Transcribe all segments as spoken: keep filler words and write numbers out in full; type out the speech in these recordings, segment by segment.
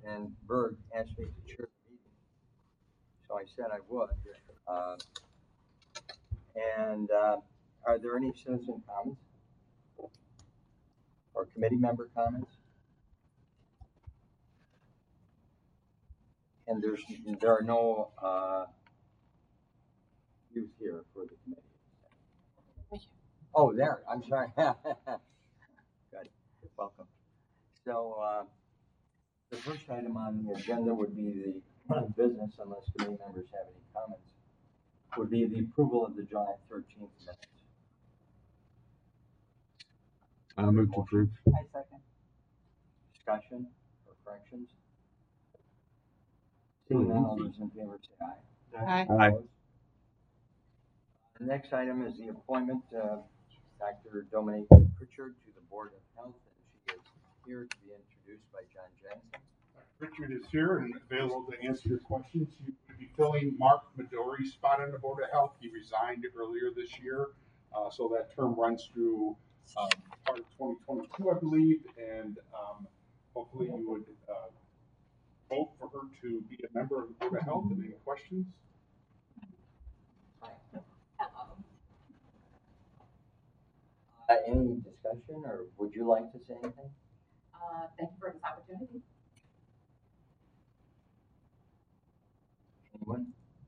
and Berg asked me to chair the meeting, so I said I would. Uh, and uh, are there any citizen comments or committee member comments? And there's there are no uh, youth here for the committee. Oh, there. I'm sorry. Good. Welcome. So uh, the first item on the agenda would be the business, unless committee members have any comments, would be the approval of the July thirteenth minutes. I'll move to approve. I second. Discussion or corrections? Seeing none, all those in favor say aye. Aye. Aye. Opposed? The next item is the appointment of Doctor Dominique Pritchard to the Board of Health, and she is here to be introduced by John Jensen. Richard is here and available to answer your questions. You would be filling Mark Midori's spot on the Board of Health. He resigned earlier this year, uh, so that term runs through um, part of twenty twenty-two, I believe, and um, hopefully you would uh, vote for her to be a member of the Board of Health. And any questions? Uh, any discussion, or would you like to say anything? Uh, thank you for this opportunity. Anyone?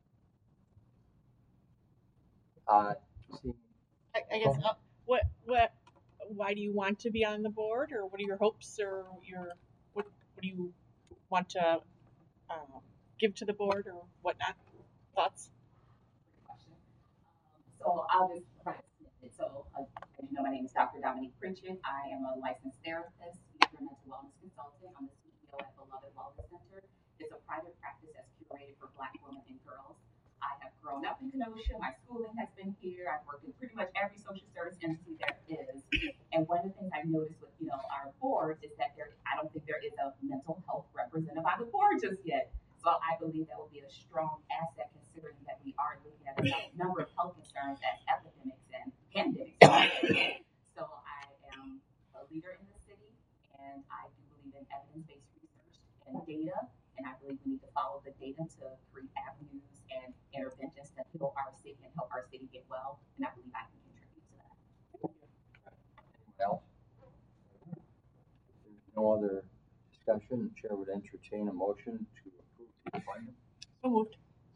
Uh, see, I, I guess, uh, what, what, why do you want to be on the board, or what are your hopes, or your, what, what do you want to, um, give to the board, or whatnot? Thoughts? Question. Um, so I'll just provide a snippet. So, uh, as you know, my name is Doctor Dominique Pritchard. I am a licensed therapist, speaker, and mental wellness consultant. I'm the C E O at Beloved Wellness Center. It's a private practice that's curated for Black women and girls. I have grown up in Kenosha. My schooling has been here. I've worked in pretty much every social service entity there is. And one of the things I've noticed with, you know, our board is that there, I don't think there is a mental health represented by the board just yet. So I believe that will be a strong asset, considering that we are looking at a number of health concerns as epidemics and pandemics. So I am a leader in the city, and I do believe in evidence-based research and data. And I believe we need to follow the data to create avenues and interventions that heal our city and help our city get well. And I believe I can contribute to that. anyone else? If there's no other discussion, the chair would entertain a motion to approve the appointment. So moved.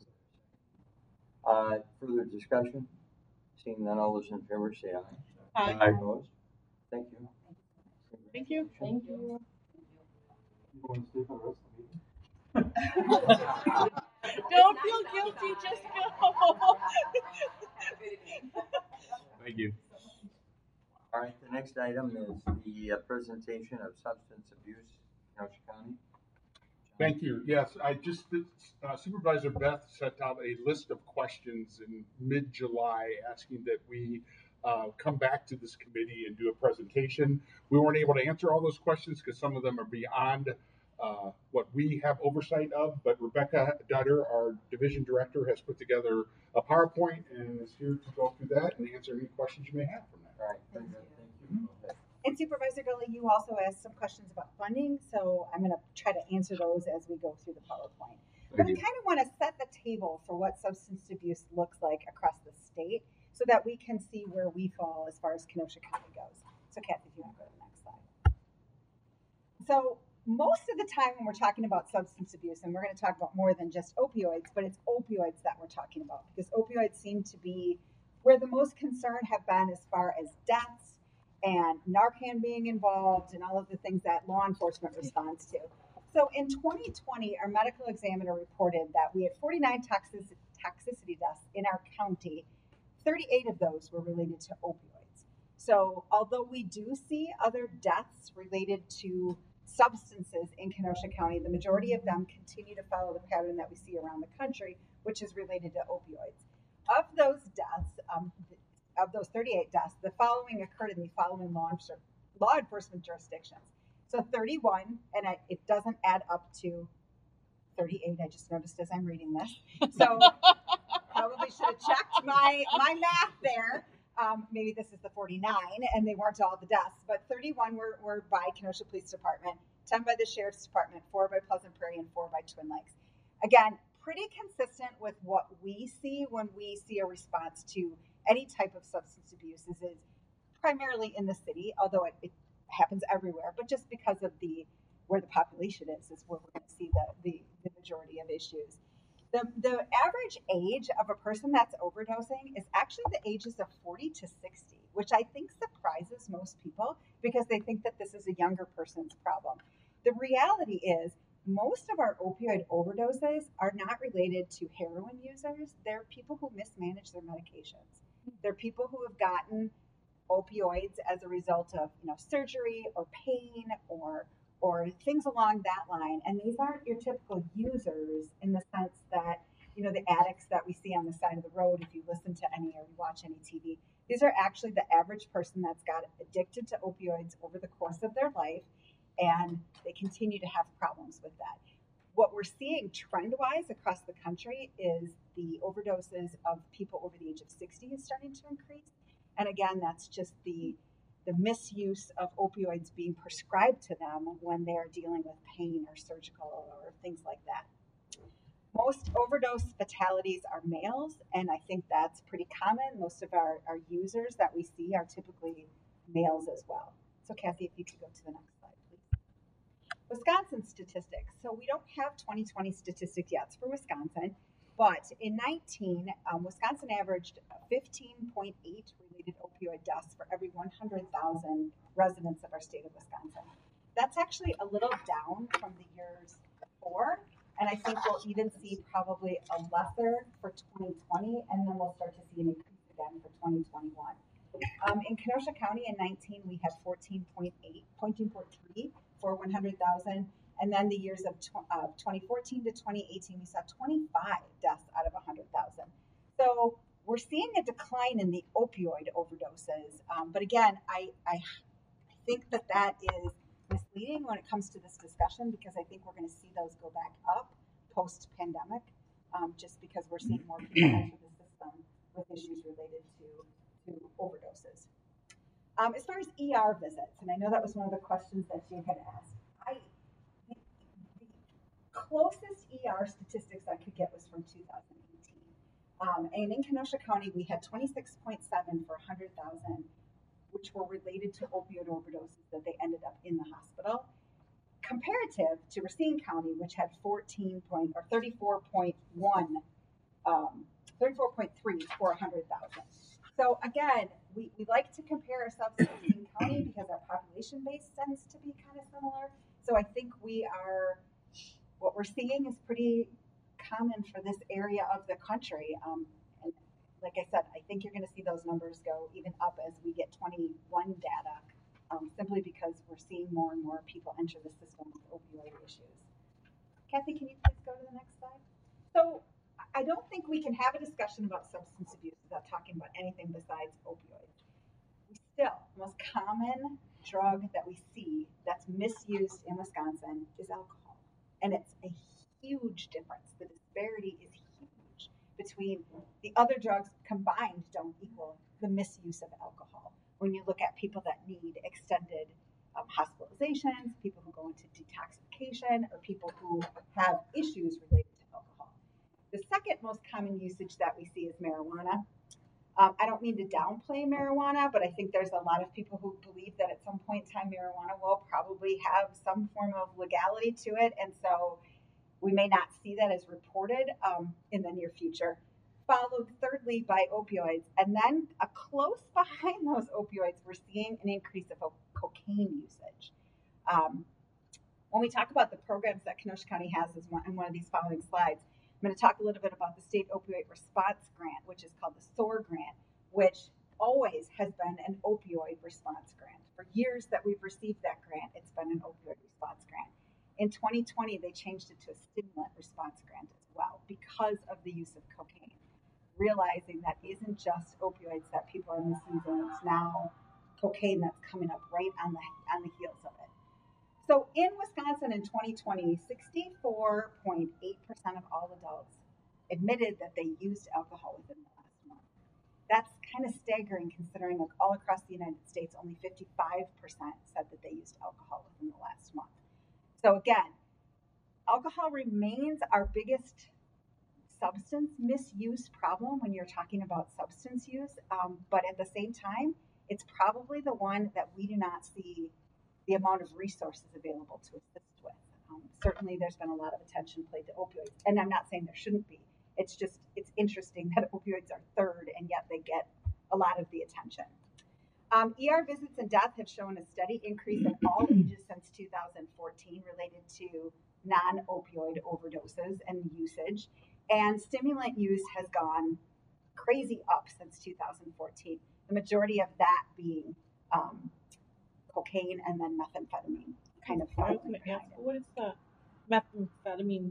Uh, further discussion? Seeing none, all those in favor say aye. Aye. Aye. Opposed? Thank you. Thank you. Thank you. You want to stay for the rest of the meeting? Don't feel guilty, just go. Thank you. All right, the next item is the uh, presentation of substance abuse in Kenosha County. Thank you. Yes, I just, uh, Supervisor Beth sent out a list of questions in mid-July asking that we uh, come back to this committee and do a presentation. We weren't able to answer all those questions because some of them are beyond uh, what we have oversight of, but Rebecca Dutter, our division director, has put together a PowerPoint and is here to go through that and answer any questions you may have from that. All right, very good, thank you. Go ahead. And Supervisor Gully, you also asked some questions about funding, so I'm going to try to answer those as we go through the PowerPoint. But I you. kind of want to set the table for what substance abuse looks like across the state so that we can see where we fall as far as Kenosha County goes. So Kathy, if you want to go to the next slide. So most of the time when we're talking about substance abuse, and we're going to talk about more than just opioids, but it's opioids that we're talking about, because opioids seem to be where the most concern have been as far as deaths and Narcan being involved and all of the things that law enforcement responds to. So in twenty twenty, our medical examiner reported that we had forty-nine toxic, toxicity deaths in our county. thirty-eight of those were related to opioids. So although we do see other deaths related to substances in Kenosha County, the majority of them continue to follow the pattern that we see around the country, which is related to opioids. Of those deaths, um, of those thirty-eight deaths, the following occurred in the following law, law enforcement jurisdictions. So thirty-one, and I, it doesn't add up to thirty-eight, I just noticed as I'm reading this. So probably should have checked my, my math there. Um, maybe this is the forty-nine, and they weren't all the deaths, but thirty-one were, were by Kenosha Police Department. ten by the Sheriff's Department, four by Pleasant Prairie, and four by Twin Lakes. Again, pretty consistent with what we see when we see a response to any type of substance abuse. Is is primarily in the city, although it, it happens everywhere, but just because of the where the population is, is where we're going to see the, the, the majority of issues. The, the average age of a person that's overdosing is actually the ages of forty to sixty, which I think surprises most people because they think that this is a younger person's problem. The reality is most of our opioid overdoses are not related to heroin users. They're people who mismanage their medications. They're people who have gotten opioids as a result of, you know, surgery or pain or or things along that line. And these aren't your typical users in the sense that, you know, the addicts that we see on the side of the road, if you listen to any or you watch any T V. These are actually the average person that's got addicted to opioids over the course of their life, and they continue to have problems with that. What we're seeing trend-wise across the country is the overdoses of people over the age of sixty is starting to increase. And again, that's just the the misuse of opioids being prescribed to them when they're dealing with pain or surgical or things like that. Most overdose fatalities are males, and I think that's pretty common. Most of our, our users that we see are typically males as well. So Kathy, if you could go to the next slide, please. Wisconsin statistics. So we don't have twenty twenty statistics yet for Wisconsin, but in nineteen, um, Wisconsin averaged fifteen point eight related opioid deaths for every one hundred thousand residents of our state of Wisconsin. That's actually a little down from the years before, and I think we'll even see probably a lesser for twenty twenty, and then we'll start to see an increase again for twenty twenty-one. Um, in Kenosha County in nineteen, we had fourteen point eight, fourteen point three for one hundred thousand. And then the years of tw- uh, twenty fourteen to twenty eighteen, we saw twenty-five deaths out of one hundred thousand. So we're seeing a decline in the opioid overdoses. Um, but again, I, I think that that is misleading when it comes to this discussion because I think we're going to see those go back up post-pandemic um, just because we're seeing more people enter the system with issues related to, to overdoses. Um, as far as E R visits, and I know that was one of the questions that you had asked, I the, the closest E R statistics I could get was from two thousand eighteen. Um, and in Kenosha County, we had twenty-six point seven for one hundred thousand, which were related to opioid overdoses that they ended up in the hospital, comparative to Racine County, which had fourteen point or thirty-four point one, um, thirty-four point three for one hundred thousand. So again, we, we like to compare ourselves to Racine County because our population base tends to be kind of similar. So I think we are, what we're seeing is pretty common for this area of the country. Um, and like I said, I think you're going to see those numbers go even up as we get twenty-one data, um, simply because we're seeing more and more people enter the system with opioid issues. Kathy, can you please go to the next slide? So I don't think we can have a discussion about substance abuse without talking about anything besides opioids. We still, the most common drug that we see that's misused in Wisconsin is alcohol. And it's a huge difference. The disparity is huge between the other drugs combined don't equal the misuse of alcohol. When you look at people that need extended um, hospitalizations, people who go into detoxification, or people who have issues related to alcohol. The second most common usage that we see is marijuana. Um, I don't mean to downplay marijuana, but I think there's a lot of people who believe that at some point in time marijuana will probably have some form of legality to it, and so we may not see that as reported um, in the near future. Followed thirdly by opioids, and then a close behind those opioids, we're seeing an increase of cocaine usage. Um, when we talk about the programs that Kenosha County has as one, in one of these following slides, I'm going to talk a little bit about the State Opioid Response Grant, which is called the S O R grant, which always has been an opioid response grant. For years that we've received that grant, it's been an opioid response grant. In twenty twenty, they changed it to a stimulant response grant as well because of the use of cocaine, realizing that isn't just opioids that people are misusing, it's now cocaine that's coming up right on the on the heels of it. So in Wisconsin in twenty twenty, sixty-four point eight percent of all adults admitted that they used alcohol within the last month. That's kind of staggering considering like all across the United States, only fifty-five percent said that they used alcohol within the last month. So again, alcohol remains our biggest substance misuse problem when you're talking about substance use. Um, but at the same time, it's probably the one that we do not see the amount of resources available to assist with. Um, certainly, there's been a lot of attention played to opioids, and I'm not saying there shouldn't be. It's just, it's interesting that opioids are third, and yet they get a lot of the attention. Um, E R visits and death have shown a steady increase in all ages since two thousand fourteen related to non-opioid overdoses and usage. And stimulant use has gone crazy up since two thousand fourteen. The majority of that being um, cocaine and then methamphetamine kind of I was following gonna behind ask, it. what is the methamphetamine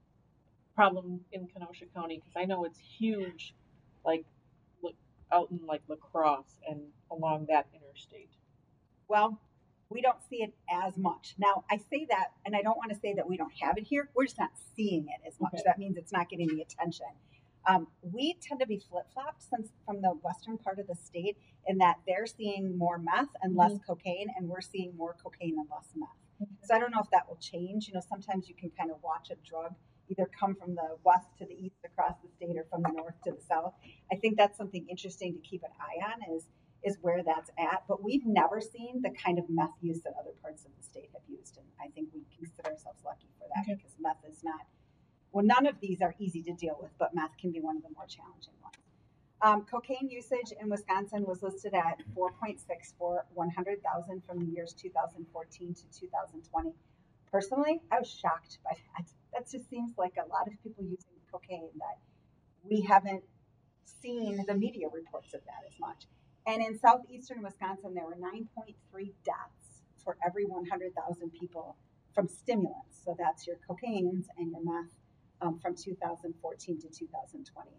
problem in Kenosha County? Because I know it's huge, like look out in like La Crosse and along that interstate. Well, we don't see it as much. Now, I say that, and I don't want to say that we don't have it here. We're just not seeing it as much. Okay. That means it's not getting the attention. Um, we tend to be flip-flopped since from the western part of the state in that they're seeing more meth and less cocaine, and we're seeing more cocaine and less meth. So I don't know if that will change. You know, sometimes you can kind of watch a drug either come from the west to the east across the state or from the north to the south. I think that's something interesting to keep an eye on is is where that's at. But we've never seen the kind of meth use that other parts of the state have used. And I think we consider ourselves lucky for that Okay. because meth is not, well, none of these are easy to deal with, but meth can be one of the more challenging ones. Um, cocaine usage in Wisconsin was listed at four point six for one hundred thousand from the years two thousand fourteen to two thousand twenty. Personally, I was shocked by that. That just seems like a lot of people using cocaine that we haven't seen the media reports of that as much. And in southeastern Wisconsin, there were nine point three deaths for every one hundred thousand people from stimulants. So that's your cocaines and your meth um, from two thousand fourteen to two thousand twenty.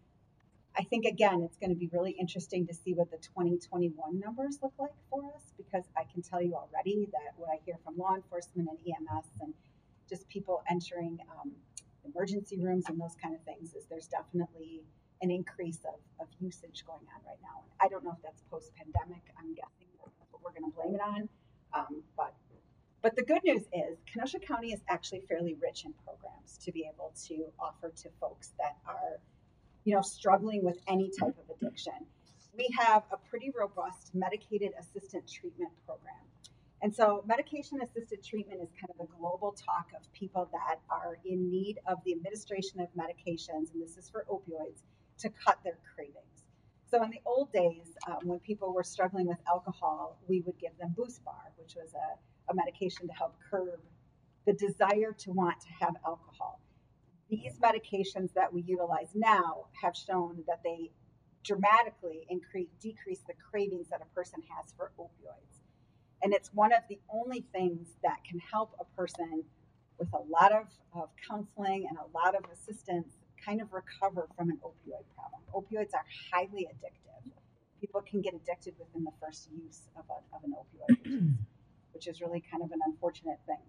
I think, again, it's going to be really interesting to see what the twenty twenty-one numbers look like for us, because I can tell you already that what I hear from law enforcement and E M S and just people entering um, emergency rooms and those kind of things is there's definitely an increase of, of usage going on right now. And I don't know if that's post-pandemic. I'm guessing that's what we're going to blame it on. Um, but but the good news is Kenosha County is actually fairly rich in programs to be able to offer to folks that are, you know, struggling with any type of addiction. We have a pretty robust medicated assisted treatment program. And so medication assisted treatment is kind of the global talk of people that are in need of the administration of medications, and this is for opioids, to cut their cravings. So in the old days, um, when people were struggling with alcohol, we would give them Boost Bar, which was a, a medication to help curb the desire to want to have alcohol. These medications that we utilize now have shown that they dramatically increase, decrease the cravings that a person has for opioids. And it's one of the only things that can help a person with a lot of, of counseling and a lot of assistance kind of recover from an opioid problem. Opioids are highly addictive. People can get addicted within the first use of, a, of an opioid, which is, which is really kind of an unfortunate thing.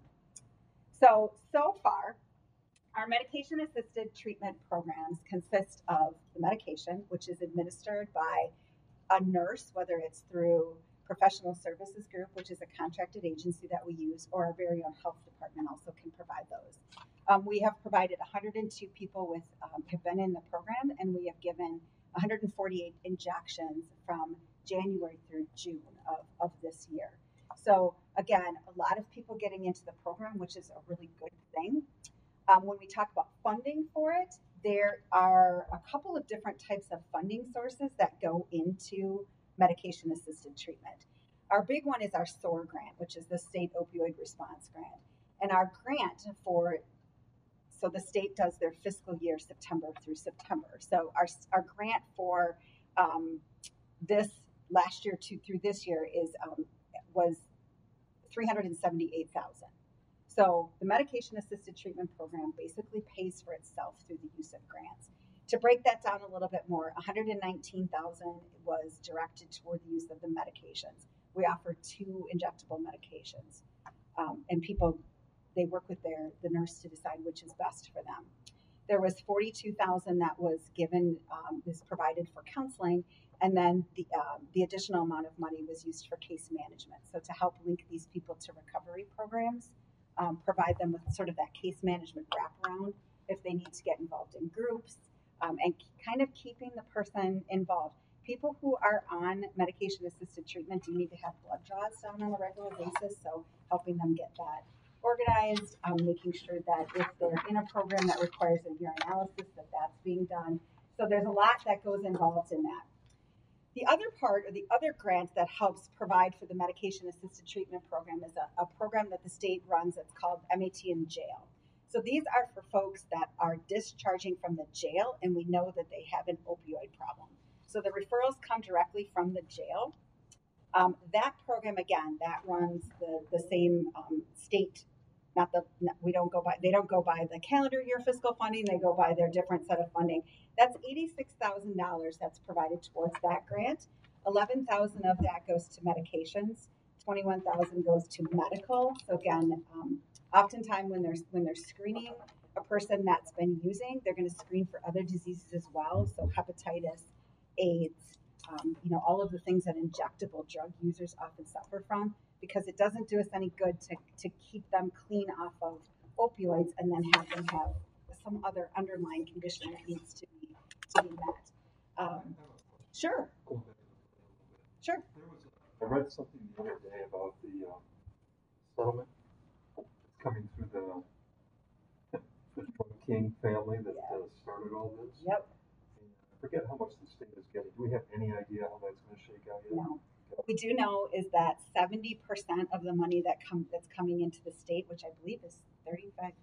So, so far, our medication-assisted treatment programs consist of the medication, which is administered by a nurse, whether it's through Professional Services Group, which is a contracted agency that we use, or our very own health department also can provide those. Um, we have provided one hundred two people with um, have been in the program, and we have given one hundred forty-eight injections from January through June of, of this year. So again, a lot of people getting into the program, which is a really good thing. Um, when we talk about funding for it, there are a couple of different types of funding sources that go into medication-assisted treatment. Our big one is our S O R grant, which is the State Opioid Response Grant. And our grant for, so the state does their fiscal year September through September. So our, our grant for um, this last year to through this year is um, was three hundred seventy-eight thousand dollars. So the medication-assisted treatment program basically pays for itself through the use of grants. To break that down a little bit more, one hundred nineteen thousand dollars was directed toward the use of the medications. We offer two injectable medications, um, and people, they work with their the nurse to decide which is best for them. There was forty-two thousand dollars that was given, um, was provided for counseling, and then the um, the additional amount of money was used for case management. So to help link these people to recovery programs um, provide them with sort of that case management wraparound if they need to get involved in groups, um, and kind of keeping the person involved. People who are on medication-assisted treatment do need to have blood draws done on a regular basis, so helping them get that organized, um, making sure that if they're in a program that requires a urinalysis, that that's being done. So there's a lot that goes involved in that. The other part, or the other grant that helps provide for the medication-assisted treatment program is a, a program that the state runs that's called M A T in Jail. So these are for folks that are discharging from the jail, and we know that they have an opioid problem. So the referrals come directly from the jail. Um, that program, again, that runs the, the same um, state, not the, we don't go by, they don't go by the calendar year fiscal funding, they go by their different set of funding. That's eighty-six thousand dollars that's provided towards that grant. eleven thousand dollars of that goes to medications, twenty-one thousand dollars goes to medical. So again, um, oftentimes when they're, when they're screening a person that's been using, they're going to screen for other diseases as well. So hepatitis, AIDS, um, you know, all of the things that injectable drug users often suffer from, because it doesn't do us any good to, to keep them clean off of opioids and then have them have some other underlying condition that needs to be, to be met. Um, sure. Sure. I read something the other day about the um, settlement coming through the, the King family that Yeah. uh, started all this. Yep. I forget how much the state is getting. Do we have any idea how that's going to shake out yet? No. What we do know is that seventy percent of the money that come that's coming into the state, which I believe is thirty-five,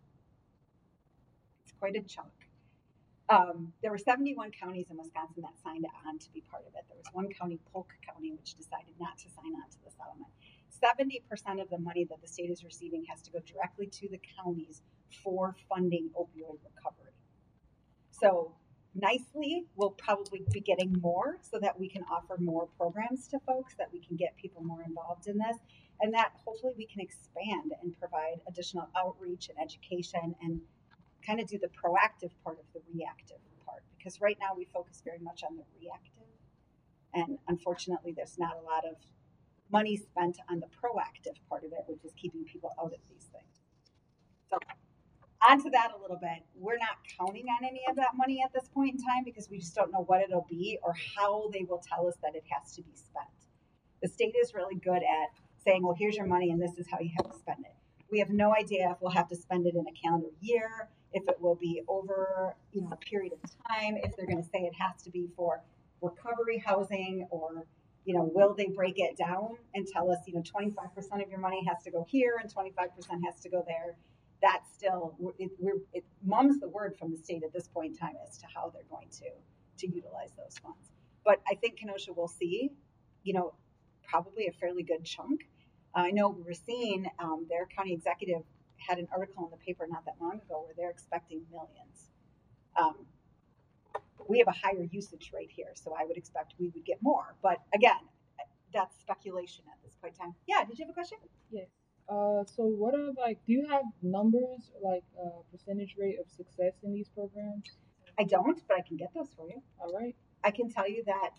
it's quite a chunk. Um, there were seventy-one counties in Wisconsin that signed on to be part of it. There was one county, Polk County, which decided not to sign on to the settlement. seventy percent of the money that the state is receiving has to go directly to the counties for funding opioid recovery. So nicely, we'll probably be getting more so that we can offer more programs to folks, that we can get people more involved in this, and that hopefully we can expand and provide additional outreach and education and kind of do the proactive part of the reactive part. Because right now we focus very much on the reactive, and unfortunately there's not a lot of money spent on the proactive part of it, which is keeping people out of these things. So onto that a little bit, we're not counting on any of that money at this point in time because we just don't know what it'll be or how they will tell us that it has to be spent. The state is really good at saying, well, here's your money and this is how you have to spend it. We have no idea if we'll have to spend it in a calendar year, if it will be over, you know, a period of time, if they're going to say it has to be for recovery housing, or, you know, will they break it down and tell us, you know, twenty-five percent of your money has to go here and twenty-five percent has to go there. That's still, it, we're, it mum's the word from the state at this point in time as to how they're going to, to utilize those funds. But I think Kenosha will see, you know, probably a fairly good chunk. I know Racine, um, their county executive, had an article in the paper not that long ago where they're expecting millions. Um, we have a higher usage rate here, so I would expect we would get more. But again, that's speculation at this point in time. Yeah, did you have a question? Yes. Uh, so what are, like, do you have numbers, like uh, percentage rate of success in these programs? I don't, but I can get those for you. All right. I can tell you that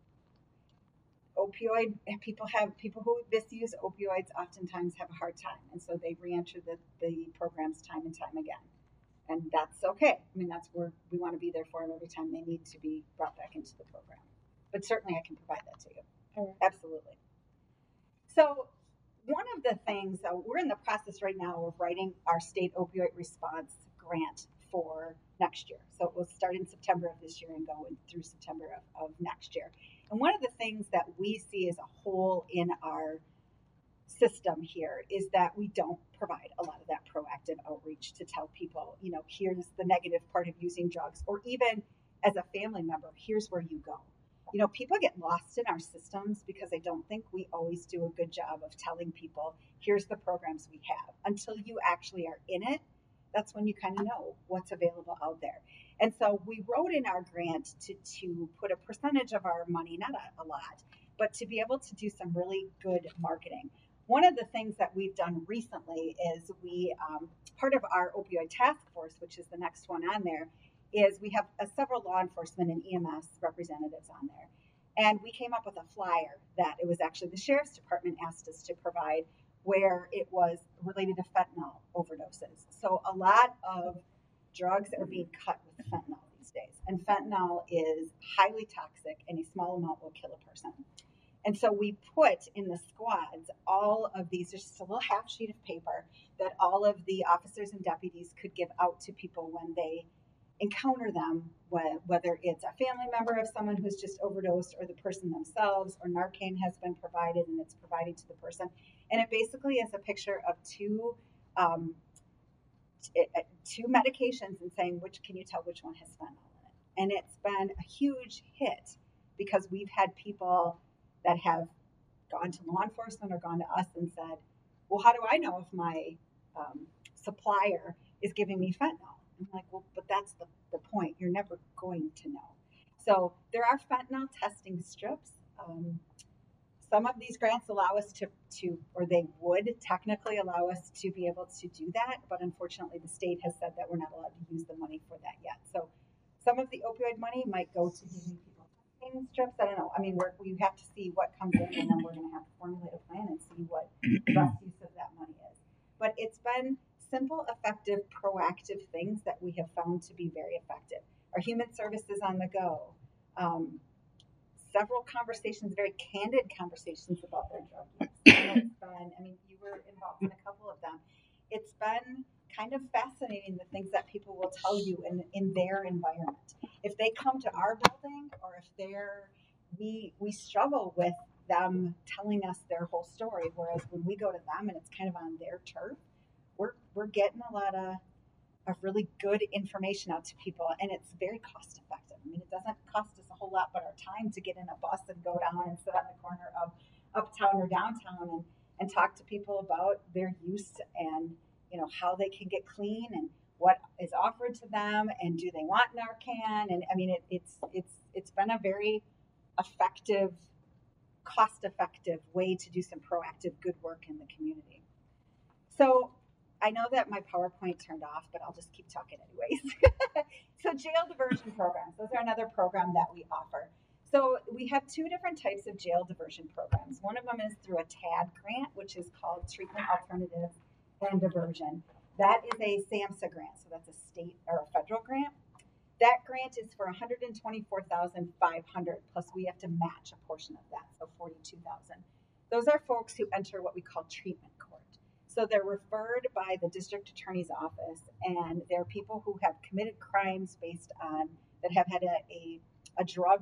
opioid people have people who misuse opioids oftentimes have a hard time, and so they re-enter the, the programs time and time again, and that's okay. I mean, that's where we want to be there for them every time they need to be brought back into the program. But certainly, I can provide that to you. All right. Absolutely. So one of the things, uh, we're in the process right now of writing our state opioid response grant for next year. So it will start in September of this year and go in through September of, of next year. And one of the things that we see as a hole in our system here is that we don't provide a lot of that proactive outreach to tell people, you know, here's the negative part of using drugs, or even as a family member, here's where you go. You know, people get lost in our systems because I don't think we always do a good job of telling people, here's the programs we have. Until you actually are in it, that's when you kind of know what's available out there. And so we wrote in our grant to, to put a percentage of our money, not a, a lot, but to be able to do some really good marketing. One of the things that we've done recently is we, um, part of our opioid task force, which is the next one on there, is we have uh, several law enforcement and E M S representatives on there. And we came up with a flyer that it was actually the sheriff's department asked us to provide, where it was related to fentanyl overdoses. So a lot of drugs are being cut with fentanyl these days. And fentanyl is highly toxic, and a small amount will kill a person. And so we put in the squads all of these, there's just a little half sheet of paper that all of the officers and deputies could give out to people when they encounter them, whether it's a family member of someone who's just overdosed or the person themselves, or Narcan has been provided and it's provided to the person. And it basically is a picture of two um, t- two medications and saying, which can you tell which one has fentanyl in it? And it's been a huge hit because we've had people that have gone to law enforcement or gone to us and said, well, how do I know if my um, supplier is giving me fentanyl? I'm like, well, but that's the, the point. You're never going to know. So there are fentanyl testing strips. Um, some of these grants allow us to, to, or they would technically allow us to be able to do that. But unfortunately, the state has said that we're not allowed to use the money for that yet. So some of the opioid money might go to giving people testing strips. I don't know. I mean, we're, we have to see what comes in, and then we're going to have to formulate a plan and see what the best use of that money is. But it's been simple, effective, proactive things that we have found to be very effective. Our human services on the go, um, several conversations, very candid conversations about their drug use. And it's been, I mean, you were involved in a couple of them. It's been kind of fascinating the things that people will tell you in, in their environment. If they come to our building, or if they're, we we struggle with them telling us their whole story, whereas when we go to them and it's kind of on their turf, we're we're getting a lot of, of really good information out to people, and it's very cost effective. I mean, it doesn't cost us a whole lot but our time to get in a bus and go down and sit on the corner of uptown or downtown and, and talk to people about their use and, you know, how they can get clean and what is offered to them, and do they want Narcan? And I mean, it, it's it's it's been a very effective, cost effective way to do some proactive good work in the community. So I know that my PowerPoint turned off, but I'll just keep talking anyways. So jail diversion programs, those are another program that we offer. So we have two different types of jail diversion programs. One of them is through a T A D grant, which is called Treatment Alternatives and Diversion. That is a SAMHSA grant, so that's a state or a federal grant. That grant is for one hundred twenty-four thousand five hundred dollars, plus we have to match a portion of that, so forty-two thousand dollars. Those are folks who enter what we call treatment court. So they're referred by the district attorney's office, and they're people who have committed crimes based on, that have had a, a, a drug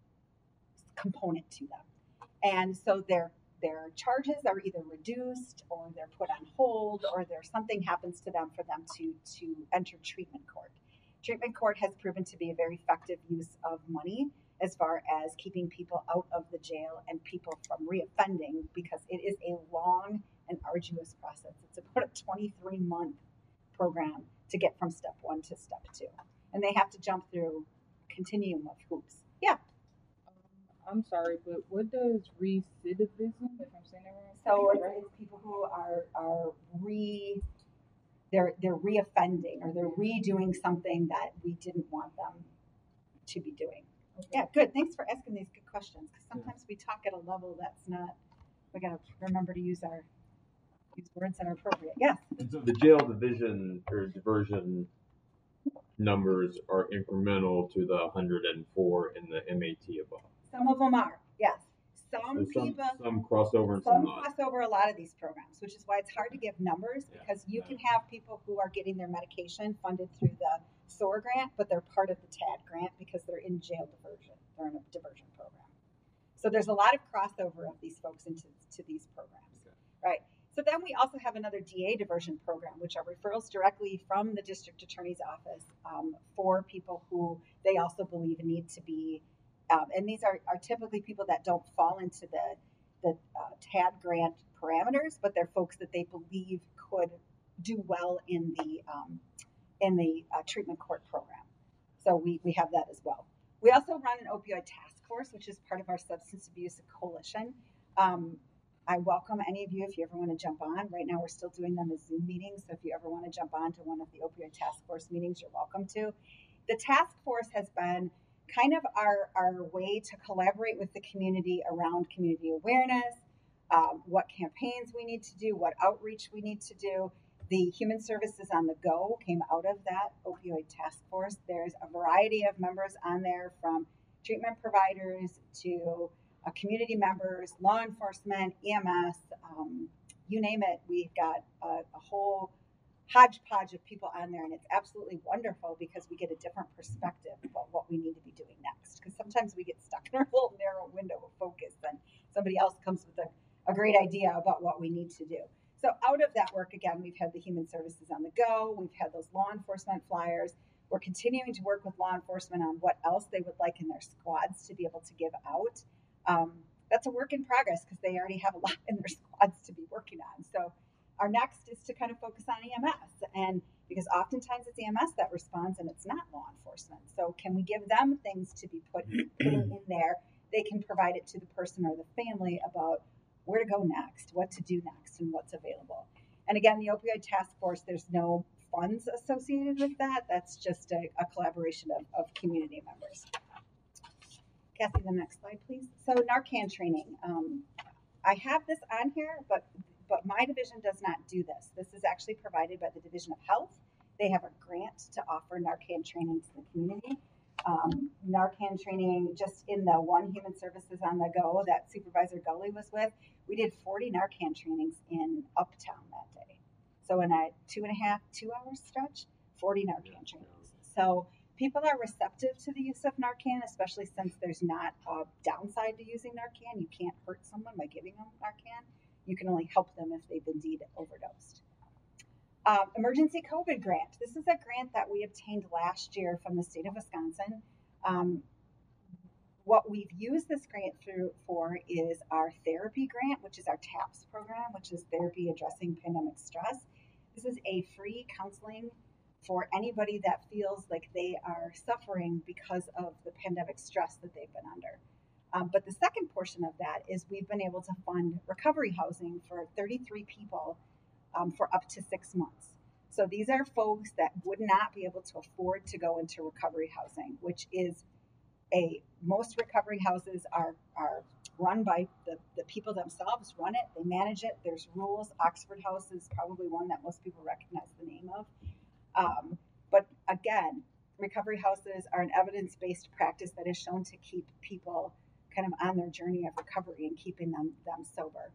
component to them. And so their their charges are either reduced, or they're put on hold, or there's something happens to them for them to, to enter treatment court. Treatment court has proven to be a very effective use of money as far as keeping people out of the jail and people from reoffending, because it is a long and arduous process. It's about a twenty-three month program to get from step one to step two. And they have to jump through a continuum of hoops. Yeah. I'm sorry, but what does recidivism, if I'm saying that wrong? So it's, it's people who are are re they're they're reoffending, or they're redoing something that we didn't want them to be doing. Okay. Yeah, good. Thanks for asking these good questions, because sometimes we talk at a level that's not. We gotta remember to use our use words that are appropriate. Yes. And so the jail division or diversion numbers are incremental to the one hundred four in the M A T above. Some of them are, yes. Some So some, people, some crossover and some some not. cross over a lot of these programs, which is why it's hard to give numbers, Yeah. because you can have people who are getting their medication funded through the S O A R grant, but they're part of the T A D grant because they're in jail diversion. They're in a diversion program. So there's a lot of crossover of these folks into to these programs, Okay. right? So then we also have another D A diversion program, which are referrals directly from the district attorney's office um, for people who they also believe need to be. Um, and these are, are typically people that don't fall into the, the uh, T A D grant parameters, but they're folks that they believe could do well in the um, in the uh, treatment court program. So we, we have that as well. We also run an opioid task force, which is part of our substance abuse coalition. Um, I welcome any of you if you ever want to jump on. Right now we're still doing them as Zoom meetings, so if you ever want to jump on to one of the opioid task force meetings, you're welcome to. The task force has been kind of our, our way to collaborate with the community around community awareness, um, what campaigns we need to do, what outreach we need to do. The Human Services on the Go came out of that opioid task force. There's a variety of members on there, from treatment providers to uh, community members, law enforcement, E M S, um, you name it. We've got a, a whole hodgepodge of people on there, and it's absolutely wonderful because we get a different perspective about what we need to be doing next. Because sometimes we get stuck in our little narrow window of focus, and somebody else comes with a, a great idea about what we need to do. So out of that work, again, we've had the Human Services on the Go. We've had those law enforcement flyers. We're continuing to work with law enforcement on what else they would like in their squads to be able to give out. Um, that's a work in progress because they already have a lot in their squads to be working on. So our next is to kind of focus on E M S, and because oftentimes it's E M S that responds and it's not law enforcement. So can we give them things to be put putting in there? They can provide it to the person or the family about where to go next, what to do next, and what's available. And again, the opioid task force, there's no funds associated with that. That's just a, a collaboration of, of community members. Kathy, the next slide, please. So Narcan training. Um, I have this on here, but but my division does not do this. This is actually provided by the Division of Health. They have a grant to offer Narcan training to the community. Um, Narcan training, just in the one Human Services on the Go that Supervisor Gully was with, we did forty Narcan trainings in Uptown that day. So in a two and a half, two hour stretch, forty Narcan trainings. So people are receptive to the use of Narcan, especially since there's not a downside to using Narcan. You can't hurt someone by giving them Narcan. You can only help them if they've indeed overdosed. Um, emergency COVID grant. This is a grant that we obtained last year from the state of Wisconsin. Um, what we've used this grant through for is our therapy grant, which is our TAPS program, which is Therapy Addressing Pandemic Stress. This is a free counseling for anybody that feels like they are suffering because of the pandemic stress that they've been under. Um, but the second portion of that is we've been able to fund recovery housing for thirty-three people um, for up to six months. So these are folks that would not be able to afford to go into recovery housing, which is a, most recovery houses are, are run by the, the people themselves, run it, they manage it, there's rules. Oxford House is probably one that most people recognize the name of. Um, but again, recovery houses are an evidence-based practice that is shown to keep people kind of on their journey of recovery and keeping them, them sober.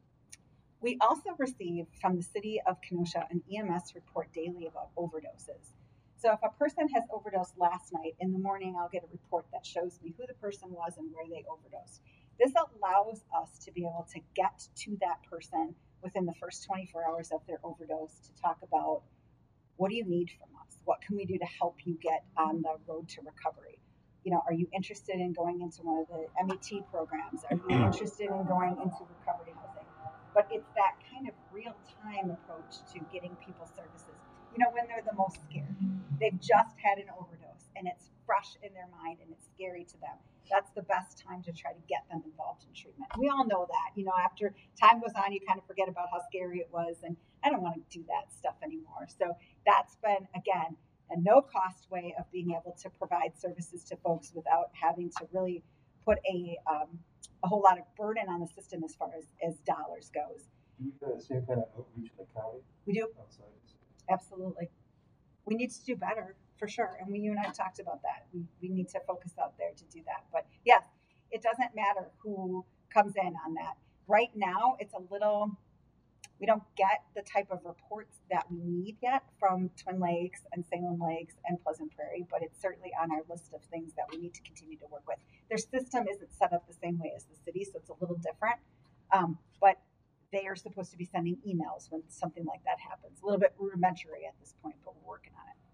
We also receive from the city of Kenosha an E M S report daily about overdoses. So if a person has overdosed last night, in the morning I'll get a report that shows me who the person was and where they overdosed. This allows us to be able to get to that person within the first twenty-four hours of their overdose to talk about, what do you need from us? What can we do to help you get on the road to recovery? You know, are you interested in going into one of the M E T programs? Are you interested in going into recovery housing? But it's that kind of real-time approach to getting people services. You know, when they're the most scared. They've just had an overdose and it's fresh in their mind and it's scary to them. That's the best time to try to get them involved in treatment. We all know that. You know, after time goes on, you kind of forget about how scary it was, and I don't want to do that stuff anymore. So that's been, again, a no-cost way of being able to provide services to folks without having to really put a um, a whole lot of burden on the system as far as, as dollars goes. Do we have the same kind of outreach in the county? We do. Outside the city? Absolutely. We need to do better, for sure. And we, you and I talked about that. We, we need to focus out there to do that. But yes, it doesn't matter who comes in on that. Right now, it's a little, we don't get the type of reports that we need yet from Twin Lakes and Salem Lakes and Pleasant Prairie, but it's certainly on our list of things that we need to continue to work with. Their system isn't set up the same way as the city, so it's a little different. Um, but they are supposed to be sending emails when something like that happens. A little bit rudimentary at this point, but we're working on it.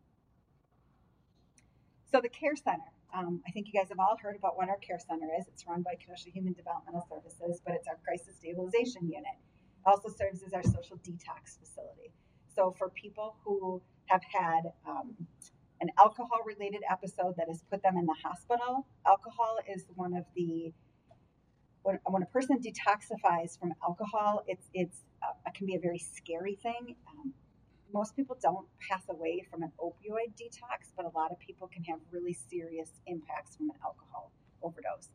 So the Care Center. Um, I think you guys have all heard about what our Care Center is. It's run by Kenosha Human Developmental Services, but it's our crisis stabilization unit. It also serves as our social detox facility. So for people who have had um, an alcohol-related episode that has put them in the hospital, alcohol is one of the When, when a person detoxifies from alcohol, it's it's uh, it can be a very scary thing. Um, most people don't pass away from an opioid detox, but a lot of people can have really serious impacts from an alcohol overdose.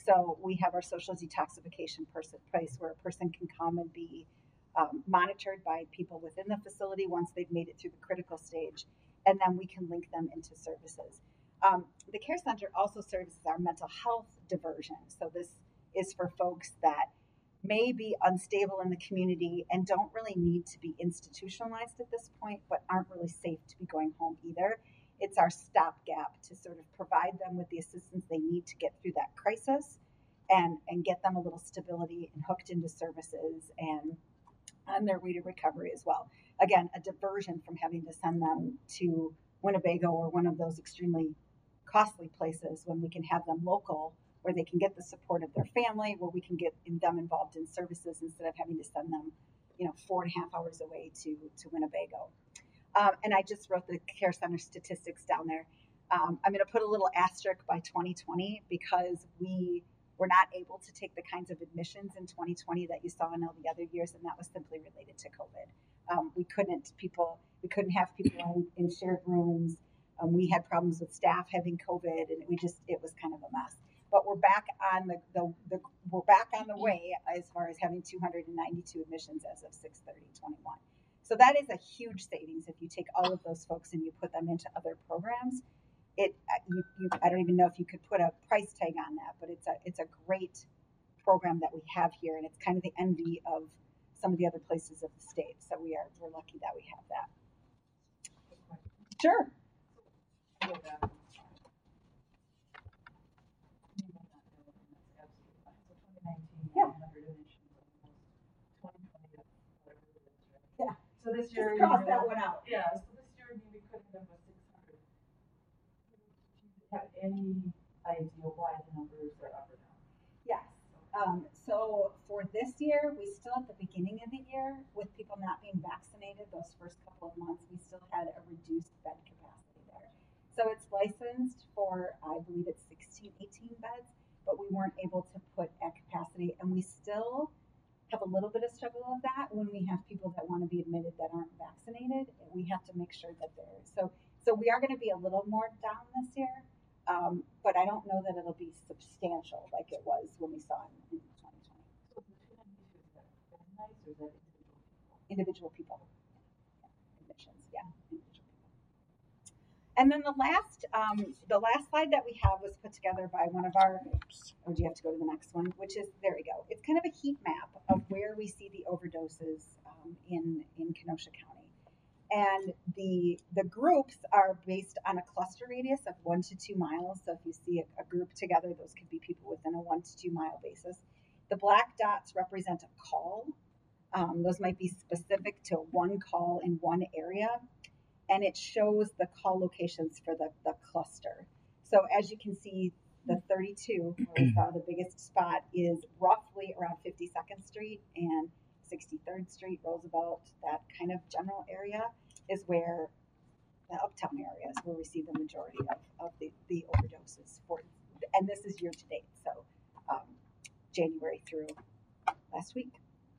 So we have our social detoxification person, place where a person can come and be um, monitored by people within the facility once they've made it through the critical stage, and then we can link them into services. Um, the care center also serves as our mental health diversion. So this is for folks that may be unstable in the community and don't really need to be institutionalized at this point, but aren't really safe to be going home either. It's our stopgap to sort of provide them with the assistance they need to get through that crisis and, and get them a little stability and hooked into services and on their way to recovery as well. Again, a diversion from having to send them to Winnebago or one of those extremely costly places when we can have them local where they can get the support of their family, where we can get them involved in services instead of having to send them, you know, four and a half hours away to, to Winnebago. Um, and I just wrote the care center statistics down there. Um, I'm going to put a little asterisk by twenty twenty because we were not able to take the kinds of admissions in twenty twenty that you saw in all the other years, and that was simply related to COVID. Um, we couldn't people, we couldn't have people in, in shared rooms. Um, we had problems with staff having COVID, and we just it was kind of a mess. But we're back on the, the, the we're back on the way as far as having two hundred ninety-two admissions as of six thirty twenty-one. So that is a huge savings if you take all of those folks and you put them into other programs. It you, you I don't even know if you could put a price tag on that, but it's a it's a great program that we have here, and it's kind of the envy of some of the other places of the state. So we are we're lucky that we have that. Sure. Yeah. Yeah. So this year, Just cross you that know, one out. Yeah, so this year we couldn't have a six hundred. Do you have any idea why the numbers are up or down? Yes. Um, so for this year, we still at the beginning of the year, with people not being vaccinated, those first couple of months, we still had a reduced bed capacity there. So it's licensed for, I believe it's sixteen, eighteen beds, but we weren't able to put at capacity, and we still have a little bit of struggle of that when we have people that want to be admitted that aren't vaccinated. We have to make sure that they're so. So we are going to be a little more down this year, um, but I don't know that it'll be substantial like it was when we saw in, in twenty twenty. So the two ninety-two, is that nice or is that individual people? Individual people, yeah. Admissions, yeah, individual people. And then the last, um, the last slide that we have was put together by one of our. Oh, do you have to go to the next one? Which is there we go. It's kind of a heat map of where we see the overdoses um, in in Kenosha County, and the the groups are based on a cluster radius of one to two miles. So if you see a, a group together, those could be people within a one to two mile basis. The black dots represent a call. Um, those might be specific to one call in one area. And it shows the call locations for the, the cluster. So as you can see, the thirty-two, where we saw the biggest spot, is roughly around fifty-second Street and sixty-third Street, Roosevelt, that kind of general area is where the uptown area is where we see the majority of, of the, the overdoses for, and this is year to date, so um, January through last week.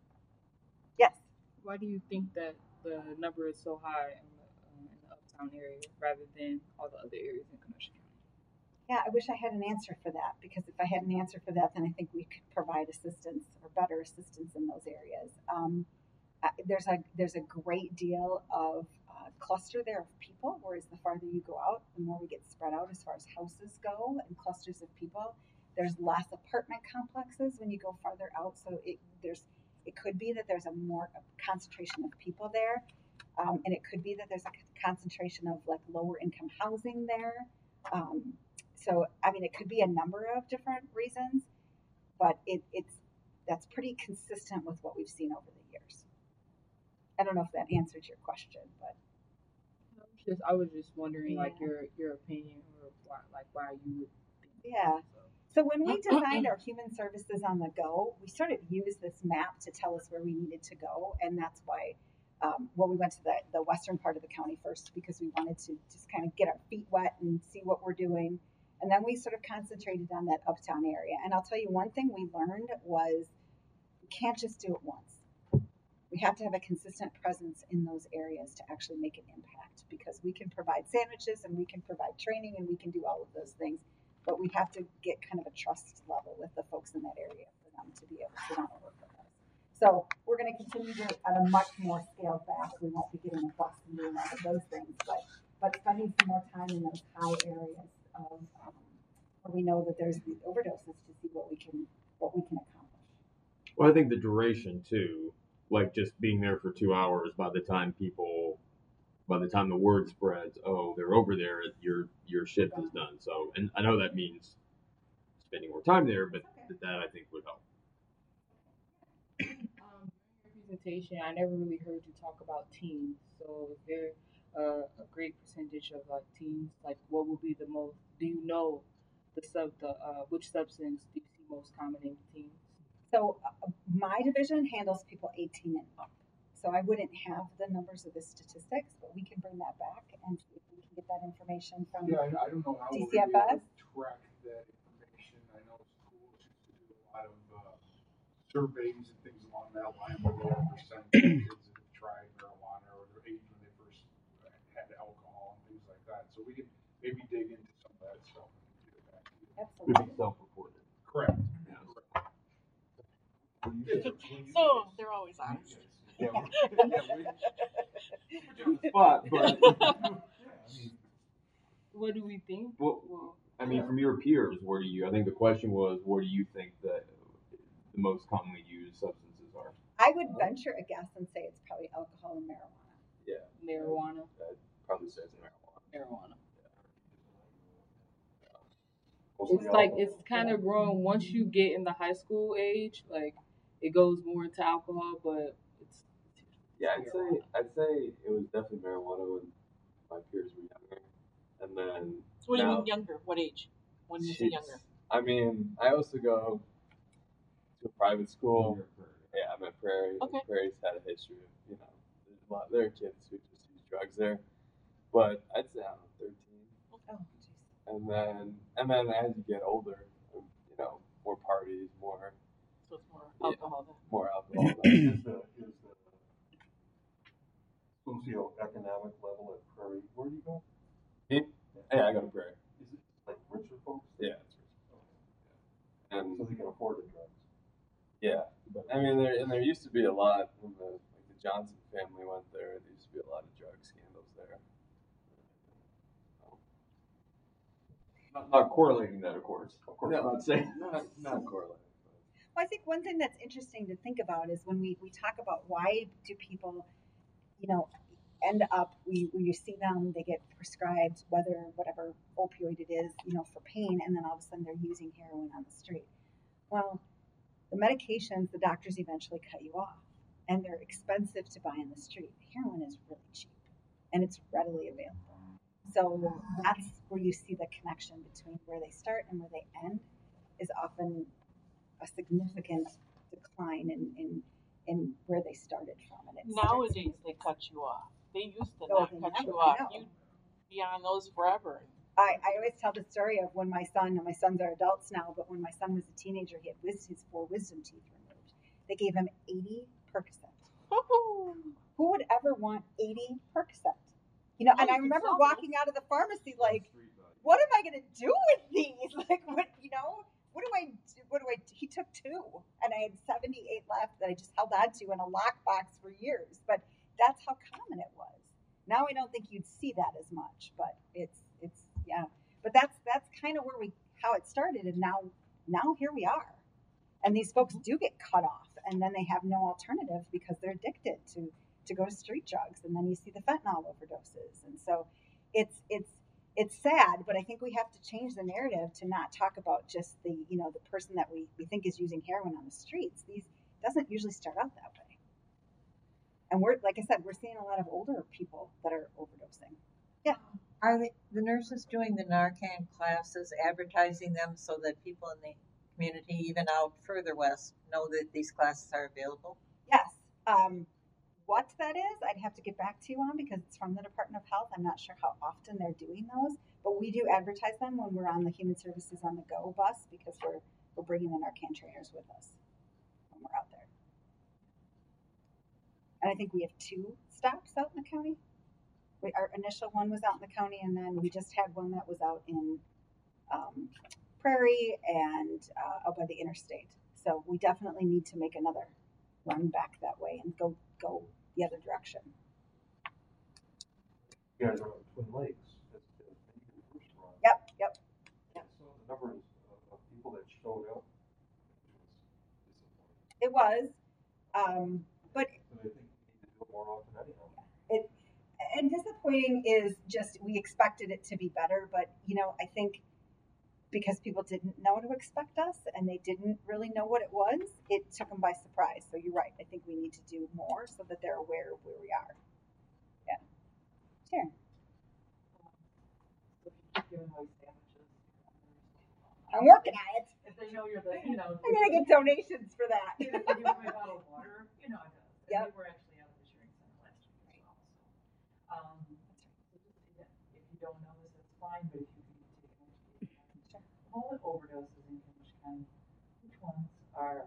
Yes? Why do you think that the number is so high in the, um, in the uptown area rather than all the other areas in Kenosha County? Yeah, I wish I had an answer for that, because if I had an answer for that, then I think we could provide assistance or better assistance in those areas. Um, uh, there's a there's a great deal of uh, cluster there of people, whereas the farther you go out, the more we get spread out as far as houses go and clusters of people. There's less apartment complexes when you go farther out, so it there's it could be that there's a more a concentration of people there, um, and it could be that there's a concentration of like lower income housing there. Um, So, I mean, it could be a number of different reasons, but it, it's that's pretty consistent with what we've seen over the years. I don't know if that answered your question, but Just, I was just wondering, Yeah. like your your opinion or why, like why you would think that. yeah. So. So when we designed our human services on the go, we sort of used this map to tell us where we needed to go, and that's why. Um, well, we went to the, the western part of the county first because we wanted to just kind of get our feet wet and see what we're doing. And then we sort of concentrated on that uptown area. And I'll tell you one thing we learned was we can't just do it once. We have to have a consistent presence in those areas to actually make an impact, because we can provide sandwiches and we can provide training and we can do all of those things. but we have to get kind of a trust level with the folks in that area for them to be able to not work with us. So we're going to continue to at a much more scaled back. We won't be getting a bus and doing all of those things, but but spending some more time in those high areas of um, where we know that there's these overdoses to see what we can what we can accomplish. Well, I think the duration too, like just being there for two hours. By the time people, by the time the word spreads, oh, they're over there, your your shift is done. So, and I know that means spending more time there, but Okay. that I think would help. Um, during your presentation, I never really heard you talk about teens. So is there uh, a great percentage of like teens? Like, what would be the most? Do you know the sub the uh, which substance do you see most common in teens? So uh, my division handles people eighteen and up. So I wouldn't have the numbers of the statistics, but we can bring that back and see if we can get that information from. Yeah, I, I don't know how D we're C F S? gonna be able to track that information. I know schools used to do a lot of, uh, surveys and things along that line, where they have percent of kids that have tried marijuana or their age when they first uh, had alcohol and things like that. So we could maybe dig into some of that stuff and get it back to you. Would Absolutely. be self-reported. Correct. So they're always honest. Yeah, we, yeah, we put you on the spot, but What do we think? well, Well, I mean, from your peers, where do you? I think the question was, where do you think that the most commonly used substances are? I would venture a guess and say it's probably alcohol and marijuana. Yeah, marijuana. I'd probably say it's marijuana. Marijuana. Mostly It's like alcohol. it's kind of growing once you get in the high school age. Like it goes more into alcohol, but it's Yeah, I'd say I'd say it was definitely marijuana when my peers were younger, and then So what do you now- mean younger? What age? When you say Jeez. younger? I mean, I also go to a private school. Yeah, I'm at Prairie. and Okay. Prairie's had a history of, you know, there's a lot. There are kids who just use drugs there, but I'd say I don't know, thirteen. Oh, jeez. And then and then as you get older, you know, more parties, more So it's more Yeah. alcohol then. more alcohol. Is the, is the socioeconomic level at Prairie, where do you go? Me? Yeah, I go to Prairie. Is it like richer folks? Yeah, it's Okay. and So they can afford the drugs. yeah, I mean, there and there used to be a lot when the like the Johnson family went there. There used to be a lot of drug scandals there. Not, not correlating that, of course. Of course. I'm not saying. Not not correlated. Well, I think one thing that's interesting to think about is when we, we talk about why do people, you know, end up, we, we you see them, they get prescribed whether whatever opioid it is, you know, for pain, and then all of a sudden they're using heroin on the street. Well, the medications, the doctors eventually cut you off, and they're expensive to buy in the street. Heroin is really cheap, and it's readily available. So that's where you see the connection between where they start and where they end is often a significant decline in, in, in where they started from. And it starts- Nowadays they cut you off. They used to Oh, not they cut never, you I off. know. You'd be on those forever. I, I always tell the story of when my son, and my sons are adults now, but when my son was a teenager, he had wis- his four wisdom teeth removed. They gave him eighty Percocet. Who would ever want eighty Percocet? You know, Oh, and I you could remember sell walking out of the pharmacy like, what am I going to do with these? Like, what, you know, what do I, do- what do I, he took two and I had seventy-eight left that I just held on to in a lockbox for years. But that's how common it was. Now I don't think you'd see that as much, but it's, it's, yeah. But that's, that's kind of where we, how it started. And now, now here we are. And these folks do get cut off and then they have no alternative because they're addicted to, to go to street drugs. And then you see the fentanyl overdoses. And so it's, it's, it's sad, but I think we have to change the narrative to not talk about just the, you know, the person that we, we think is using heroin on the streets. These doesn't usually start out that way. And we're, like I said, we're seeing a lot of older people that are overdosing. Yeah. Are the, the nurses doing the Narcan classes, advertising them so that people in the community, even out further west, know that these classes are available? Yes. Um, what that is, I'd have to get back to you on because it's from the Department of Health. I'm not sure how often they're doing those, but we do advertise them when we're on the Human Services on the Go bus because we're we're bringing the Narcan trainers with us when we're out there. And I think we have two stops out in the county. We, our initial one was out in the county, and then we just had one that was out in um, Prairie and uh, out by the interstate. So we definitely need to make another run back that way and go go the other direction. You guys are on Twin Lakes. That's the maybe the first run. Yep, yep. So the number of, of people that showed up was disappointing. It was, um, but And I think we need to do it more often anyhow. it and disappointing is just we expected it to be better, but you know I think because people didn't know to expect us and they didn't really know what it was, it took them by surprise. So you're right. I think we need to do more so that they're aware of where we are. Yeah. Sure. So if you keep giving away sandwiches, I'm working on it. if they know you're the, you know. I'm gonna get donations for that. If you give away a bottle of water, you know it does. And Yep. we were actually out of the sharing center last week as well, so. Um, so just, again, if you don't know this, it's fine, but if you can take an education. All the overdoses in Kingfish County, which ones are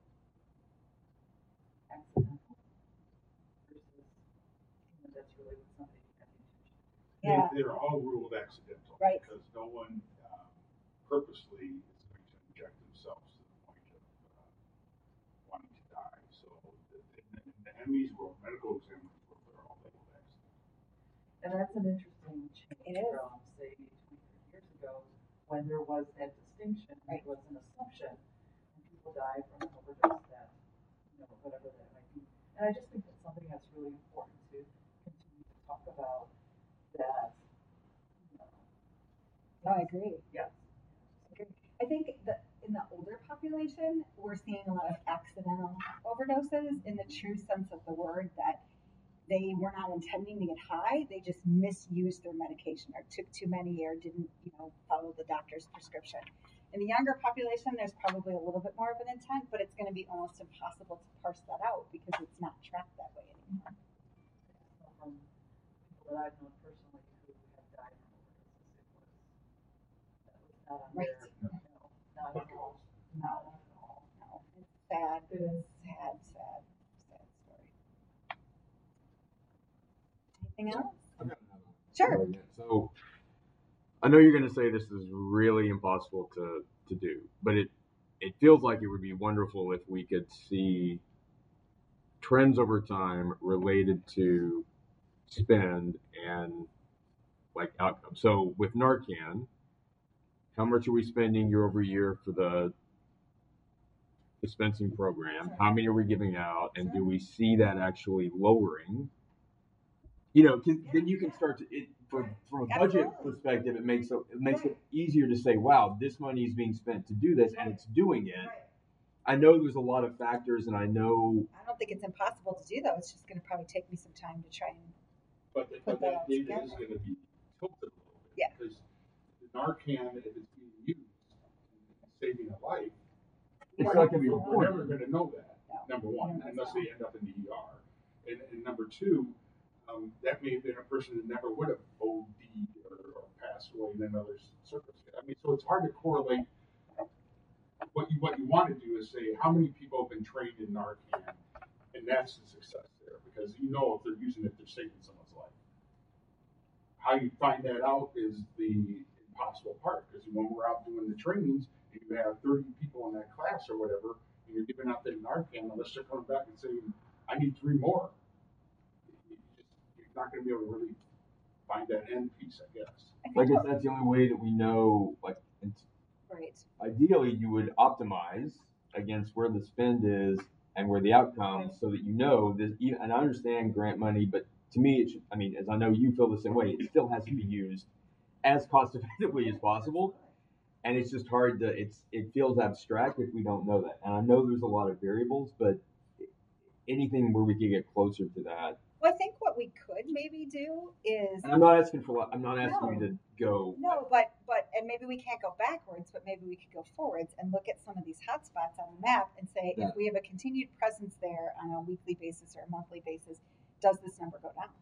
accidental versus, you know, that's really what somebody had the intention to do? Yeah. They, they're all ruled accidental. Right. Because no one um, purposely is going to inject themselves to the point of uh, wanting to die. So the, in, in the M E's world, medical examiners world, they're all labeled accidental. And that's an interesting change It is. from, say, twenty, thirty years ago, when there was that distinction, Right. it was an assumption, and people die from an overdose that, you know, whatever that might be. And I just think that's something that's really important to continue to talk about, that, you know. Oh, I agree. Yes. I think that in the older population, we're seeing a lot of accidental overdoses in the true sense of the word, that they were not intending to get high, they just misused their medication or took too many or didn't, you know, follow the doctor's prescription. In the younger population, there's probably a little bit more of an intent, but it's going to be almost impossible to parse that out because it's not tracked that way anymore. So from people that I've known personally who have died from overdoses, it was, that was not on Right. their, you know, not at all, not at all. No, it's sad. It is. Sad, sad, sad story. Anything else? I've got another one. Sure. So I know you're going to say this is really impossible to, to do, but it it feels like it would be wonderful if we could see trends over time related to spend and like outcomes. So with Narcan, how much are we spending year over year for the dispensing program? How many are we giving out? And do we see that actually lowering? You know, 'cause then you can start to, it, from, from a budget Absolutely. perspective, it makes, it makes it easier to say, wow, this money is being spent to do this and it's doing it. Right. I know there's a lot of factors and I know, I don't think it's impossible to do though. It's just going to probably take me some time to try and. But, the, Put but that that all data together. is going to be tilted a little bit. Yeah. Because the Narcan, if it's being used and saving a life, it's We're not going to be not- we're reported. never going to know that, No. number one, No, unless no. they end up in the E R. And, and number two, um, that may have been a person that never would have O D'd or, or passed away in another circumstance. I mean, so it's hard to correlate. What you, what you want to do is say, how many people have been trained in Narcan, and that's the success there, because you know if they're using it, they're saving someone's life. How you find that out is the impossible part, because when we're out doing the trainings, and you have thirty people in that class or whatever, and you're giving out that Narcan, unless they're coming back and saying, I need three more, you just, you're not going to be able to really find that end piece, I guess. I I think guess what- that's the only way that we know, like, it's, Right. ideally you would optimize against where the spend is and where the outcome, so that you know this. Even, and I understand grant money, but to me, it should, I mean, as I know you feel the same way, it still has to be used as cost effectively as possible. And it's just hard to. It's it feels abstract if we don't know that. And I know there's a lot of variables, but anything where we could get closer to that. Well, I think what we could maybe do is And I'm not asking for. a lot- I'm not asking No. you to go. no, but but and maybe we can't go backwards, but maybe we could go forwards and look at some of these hotspots on the map and say Yeah. if we have a continued presence there on a weekly basis or a monthly basis, does this number go down?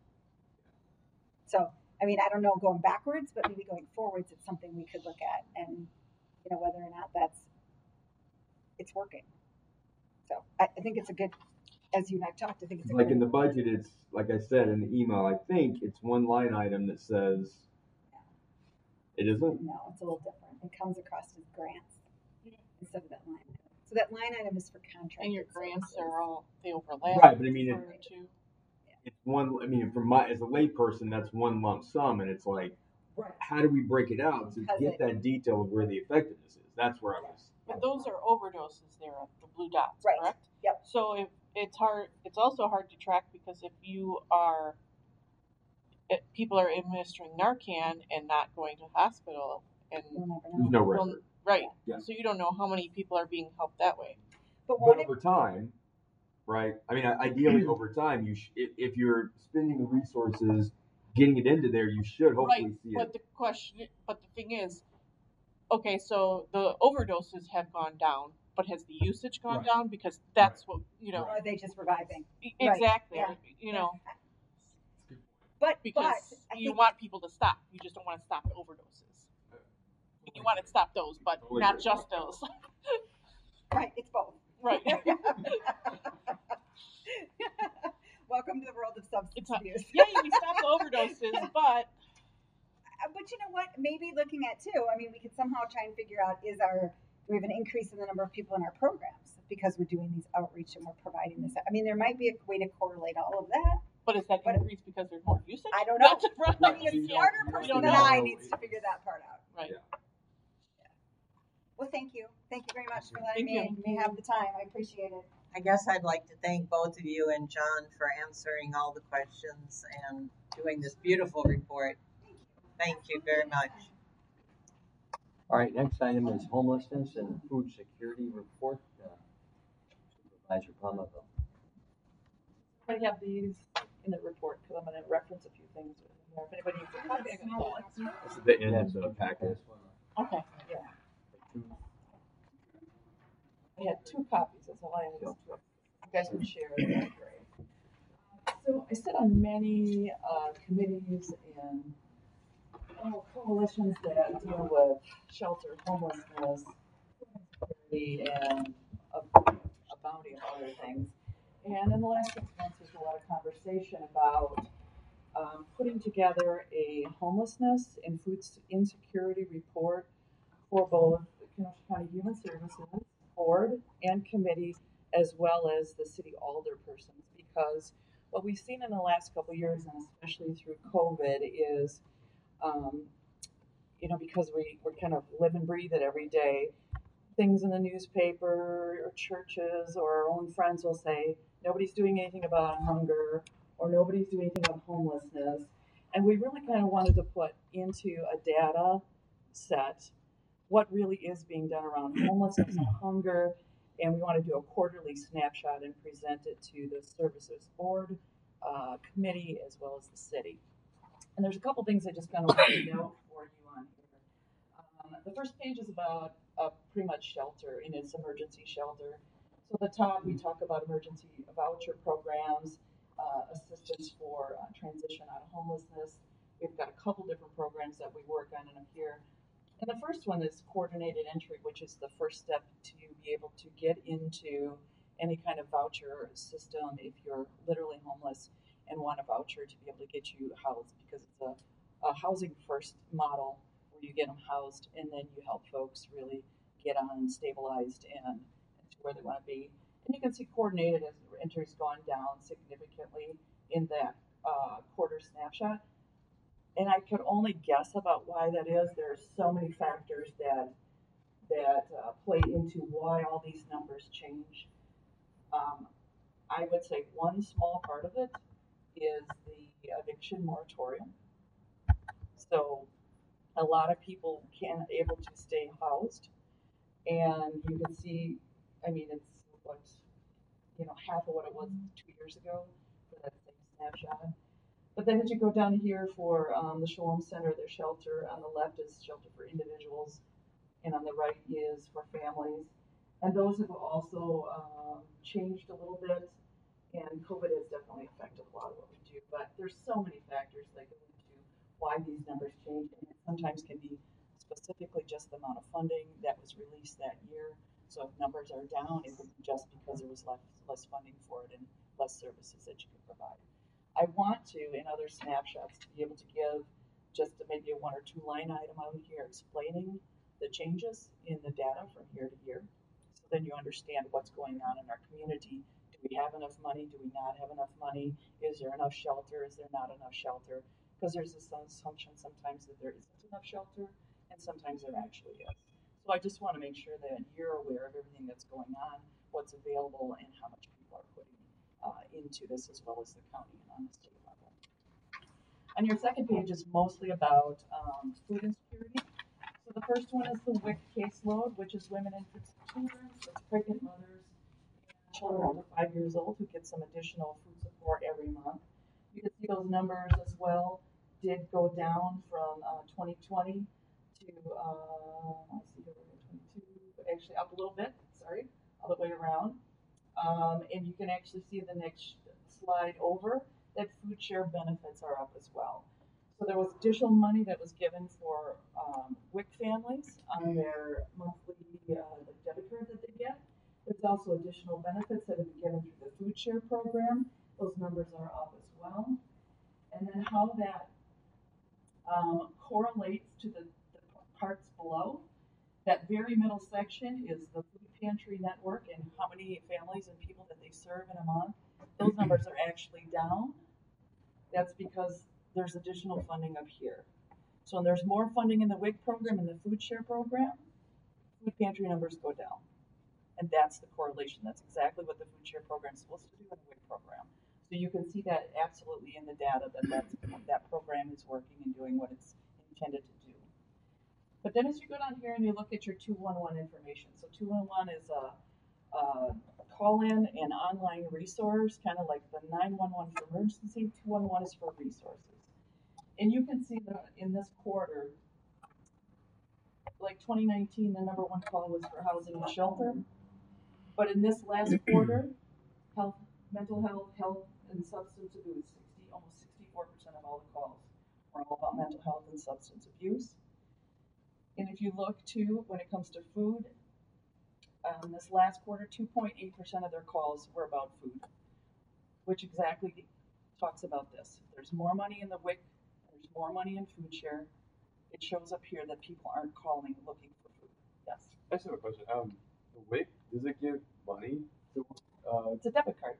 So I mean, I don't know going backwards, but maybe going forwards, it's something we could look at and you know whether or not that's it's working. So I, I think it's a good, as you and I talked, I think it's a Like good, in the budget, it's like I said in the email. I think it's one line item that says It isn't? No, it's a little different. It comes across as grants instead of that line item. So that line item is for contract. And your grants are all, they overlap. Right, but I mean, it- for two. It's one. I mean, from my as a layperson, that's one lump sum, and it's like, Right. how do we break it out to Because get it- that detail of where the effectiveness is? That's where I was. But those are overdoses there, the blue dots, Right. correct? Yep. So if it's hard, it's also hard to track because if you are, if people are administering Narcan and not going to hospital, and You'll never There's know. no well, record. right, Yeah. so you don't know how many people are being helped that way. But But won't it, over time, right? I mean, ideally, over time, you sh- if, if you're spending the resources getting it into there, you should hopefully Right, see but it. the question, but the thing is, okay, so the overdoses have gone down, but has the usage gone Right. down? Because that's what, you know, or are they just reviving? e- Right, exactly, yeah. you know, But, because but I you think, want people to stop. You just don't want to stop the overdoses. You want to stop those, but Totally not agree. just those. right, it's both. Right. Welcome to the world of substance It's a- abuse. Yeah, you can stop the overdoses, but Uh, But you know what? Maybe looking at too. I mean, we could somehow try and figure out is our do we have an increase in the number of people in our programs because we're doing these outreach and we're providing this. I mean, there might be a way to correlate all of that. but is that But- increased because there's more usage? I don't know. That's right. I mean, You a don't- smarter you don't person than know. I needs to figure that part out. Right. Yeah. Well, thank you. Thank you very much for letting Thank me, me have the time. I appreciate it. I guess I'd like to thank both of you and John for answering all the questions and doing this beautiful report. Thank you very much. All right, next item is homelessness and food security report. Uh, Supervisor Palmaville. I have these in the report because I'm going to reference a few things. If anybody needs a copy, I can pull it. This is the end of the packet. Okay. I had two copies, that's all I have. You guys can share it, that'd be great. So I sit on many uh, committees and oh, coalitions that deal with shelter, homelessness, security, and a, a bounty of other things. And in the last six months, there's a lot of conversation about um, putting together a homelessness and food insecurity report for both the Kenosha County Human Services Board and committees, as well as the city alderpersons, because what we've seen in the last couple of years, and especially through COVID, is, um, you know, because we, we kind of live and breathe it every day, things in the newspaper or churches or our own friends will say, nobody's doing anything about hunger or nobody's doing anything about homelessness. And we really kind of wanted to put into a data set what really is being done around homelessness and hunger, and we want to do a quarterly snapshot and present it to the services board, uh, committee, as well as the city. And there's a couple things I just kind of want to note for you on here. Um, the first page is about uh, pretty much shelter in its emergency shelter. So at the top, we talk about emergency voucher programs, uh, assistance for uh, transition out of homelessness. We've got a couple different programs that we work on in up here. And the first one is coordinated entry, which is the first step to be able to get into any kind of voucher system if you're literally homeless and want a voucher to be able to get you housed, because it's a, a housing first model where you get them housed and then you help folks really get on stabilized and, and to where they want to be. And you can see coordinated as entries gone down significantly in that uh, quarter snapshot. And I could only guess about why that is. There are so many factors that that uh, play into why all these numbers change. Um, I would say one small part of it is the eviction moratorium. So a lot of people can't able to stay housed, and you can see, I mean, it's what, you know, half of what it was two years ago for that same snapshot. But then as you go down here for um, the Shalom Center, their shelter, on the left is shelter for individuals, and on the right is for families. And those have also um, changed a little bit, and COVID has definitely affected a lot of what we do. But there's so many factors that go into why these numbers change, and it sometimes can be specifically just the amount of funding that was released that year. So if numbers are down, it would be just because there was less, less funding for it and less services that you could provide. I want to, in other snapshots, to be able to give just maybe a one or two line item out here explaining the changes in the data from year to year. So then you understand what's going on in our community. Do we have enough money? Do we not have enough money? Is there enough shelter? Is there not enough shelter? Because there's this assumption sometimes that there isn't enough shelter, and sometimes there actually is. So I just want to make sure that you're aware of everything that's going on, what's available, and how much people are putting uh, into this, as well as the county and on the state level. On your second page is mostly about um, food insecurity. So the first one is the W I C caseload, which is women, infants, and children. So it's pregnant mothers and children under five years old who get some additional food support every month. You can see those numbers as well did go down from uh, twenty twenty to, uh, let's see, here we're twenty-two, actually up a little bit, sorry, all the way around. Um, and you can actually see the next slide over that food share benefits are up as well. So there was additional money that was given for um, W I C families on their monthly uh, debit card that they get. There's also additional benefits that have been given through the food share program. Those numbers are up as well. And then how that um, correlates to the, the parts below. That very middle section is the food pantry network and how many families and people that they serve in a month. Those numbers are actually down. That's because there's additional funding up here. So when there's more funding in the W I C program and the food share program, food pantry numbers go down. And that's the correlation. That's exactly what the food share program is supposed to do in the W I C program. So you can see that absolutely in the data that that's, that program is working and doing what it's intended to do. But then as you go down here and you look at your two one one information. So two one one is a, a call-in and online resource, kind of like the nine one one for emergency. two one one is for resources. And you can see that in this quarter, like twenty nineteen, the number one call was for housing and shelter. But in this last quarter, health, mental health, health, and substance abuse, sixty, almost sixty-four percent of all the calls were all about mental health and substance abuse. And if you look too, when it comes to food, um, this last quarter, two point eight percent of their calls were about food, which exactly talks about this. If there's more money in the W I C, there's more money in food share, it shows up here that people aren't calling looking for food. Yes? I just have a question. Um, the W I C, does it give money to, uh, It's a debit card.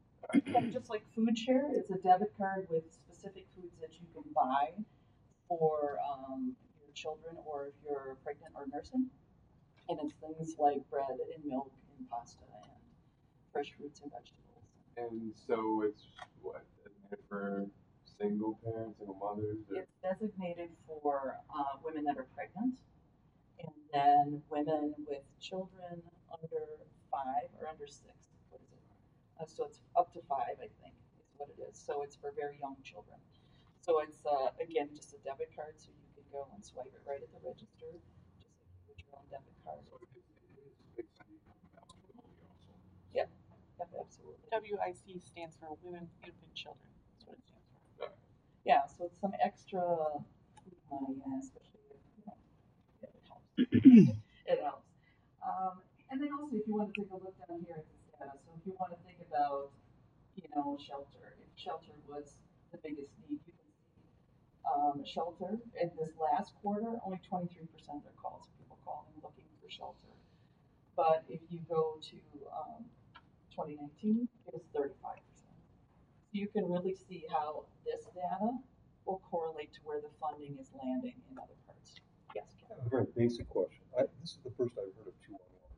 Just like food share, it's a debit card with specific foods that you can buy for um, your children or if you're pregnant or nursing. And it's things like bread and milk and pasta and fresh fruits and vegetables. and so it's what, designated for single parents, single mothers? Or? It's designated for uh, women that are pregnant and then women with children under five or under six. What is it? Uh, so it's up to five, I think, is what it is. So it's for very young children. So it's, uh, again, just a debit card, so you can go and swipe it right at the register, just like you would your own debit card. So it is, it is based on income eligibility also. Yep, yep, absolutely. W I C stands for Women, Youth, and Children. That's what it stands for. Yeah, so it's some extra food money, and especially if, you know, if it helps. It helps. Um, and then also, if you want to take a look down here at this data, so if you want to think about, you know, shelter, if shelter was the biggest need, you can see um, shelter in this last quarter, only twenty-three percent of their calls, people calling looking for shelter. But if you go to um, twenty nineteen, it was thirty-five percent. So you can really see how this data will correlate to where the funding is landing in other parts. Yes, Ken? A very basic question. I, this is the first I've heard of two one one.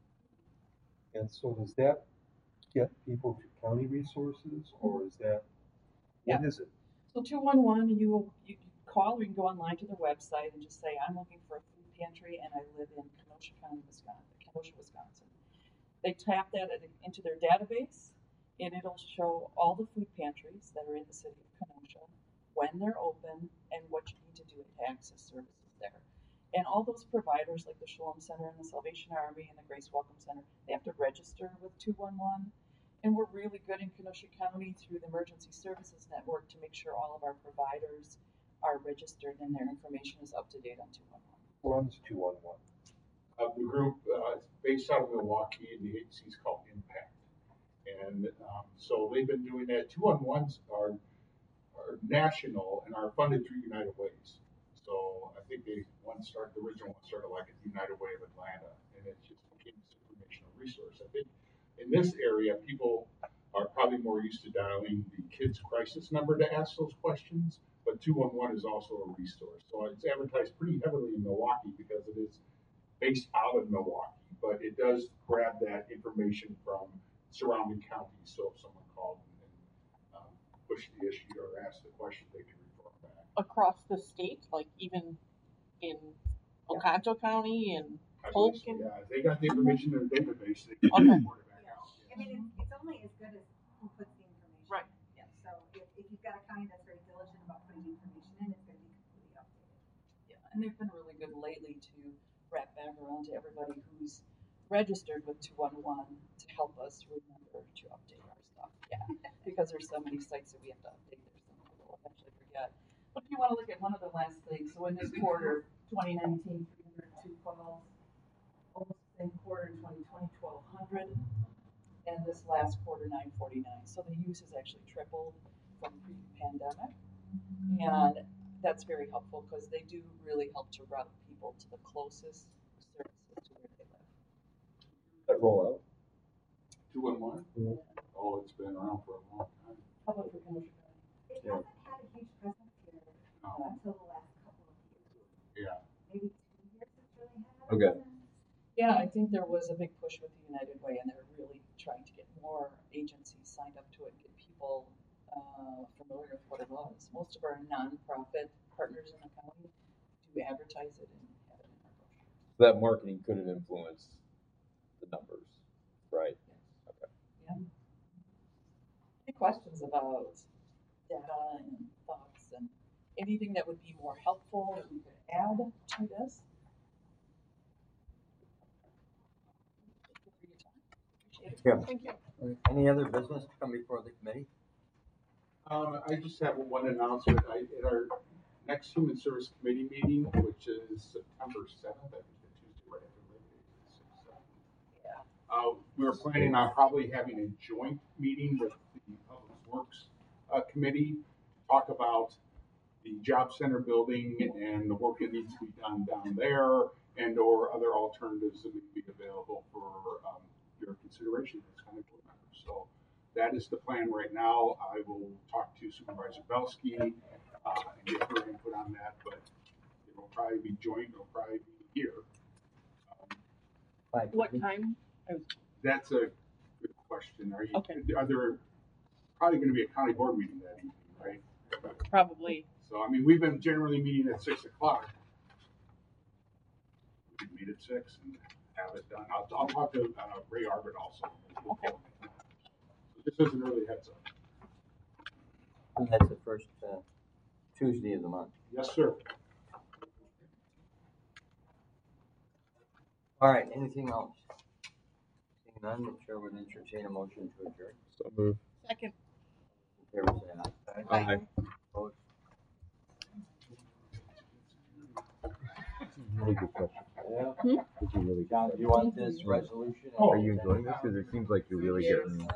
And so does that get people to county resources, or is that, what Yeah. is it? So two one one, you will you can call or you can go online to their website and just say, I'm looking for a food pantry and I live in Kenosha County, Wisconsin, Kenosha, Wisconsin. They tap that into their database and it'll show all the food pantries that are in the city of Kenosha, when they're open, and what you need to do to access services there. And all those providers like the Shalom Center and the Salvation Army and the Grace Welcome Center, they have to register with two one one. And we're really good in Kenosha County through the Emergency Services Network to make sure all of our providers are registered and their information is up to date on two one one. What runs two one one? Uh, the group uh, is based out of Milwaukee, and the agency is called Impact. And um, so they've been doing that. two one ones are, are national and are funded through United Ways. So I think they, one started, the original one started like at United Way of Atlanta, and it just became this informational resource. I think in this area, people are probably more used to dialing the kids crisis number to ask those questions, but two one one is also a resource. So it's advertised pretty heavily in Milwaukee because it is based out of Milwaukee, but it does grab that information from surrounding counties. So if someone called and, and um, pushed the issue or asked the question, they can refer back. Across the state, like even in Oconto County and I Polk believe so, and yeah, if they got the information in their database, they can Okay. report it back out. I mean, it's, it's only as good as who puts the information. Right. Yeah. So if, if you've got a county that's very diligent about putting information in, it's gonna be completely updated. Yeah, and they've been really good lately to wrap back around to everybody who's registered with two one one to help us remember to update our stuff. Yeah, because there's so many sites that we have to update, there's some people will eventually forget. But if you want to look at one of the last things, so in this quarter, twenty nineteen, three hundred two calls, almost the same quarter in twenty twenty, twelve hundred, and this last quarter, nine forty-nine. So the use has actually tripled from pre-pandemic, and that's very helpful because they do really help to route people to the closest services to where they live. That roll out. Two one one? Oh, it's been around for a long time. How about for Kenosha County? It Yeah. hasn't had a huge presence here No. until the last couple of years. Yeah. Maybe two years it's really had a Okay. presence. Yeah, I think there was a big push with the United Way, and they're really trying to get more agencies signed up to it, get people uh, familiar with what it was. Most of our nonprofit partners in the county do advertise it and have it in our brochures. That marketing could have influenced the numbers, right? Okay. Yeah. Any questions about data and thoughts and anything that would be more helpful that we could add to this? Thank you for your time. Appreciate it. Yeah. thank you. Any other business to come before the committee? Um, I just have one announcement. I, at our next Human Service Committee meeting, which is September seventh, I think the Tuesday right after Labor Day, sixth, seventh. Yeah. Uh, we're planning on probably having a joint meeting with the Public Works uh, Committee to talk about the job center building and the work that needs to be done down there, and or other alternatives that may be available for um, your consideration as county board members. So that is the plan right now. I will talk to Supervisor Belsky uh, and get her input on that, but it will probably be joint. It'll probably be here. Um, Five What thirty? time? I was- that's a good question. Are you? Okay. Are there probably going to be a county board meeting that evening, right? Probably. So I mean, we've been generally meeting at six o'clock. We can meet at six and have it done. I'll, I'll talk to uh, Ray Arbit also. Okay. So this is an early heads up. And that's the first uh, Tuesday of the month. Yes, sir. All right, anything else? Seeing none, the chair would entertain a motion to adjourn. So move. Second. In favor, say aye. Aye. Opposed? Really good question. Yeah. Hmm? This is really John, do you want this resolution? Are you enjoying this? Because it seems like you're really getting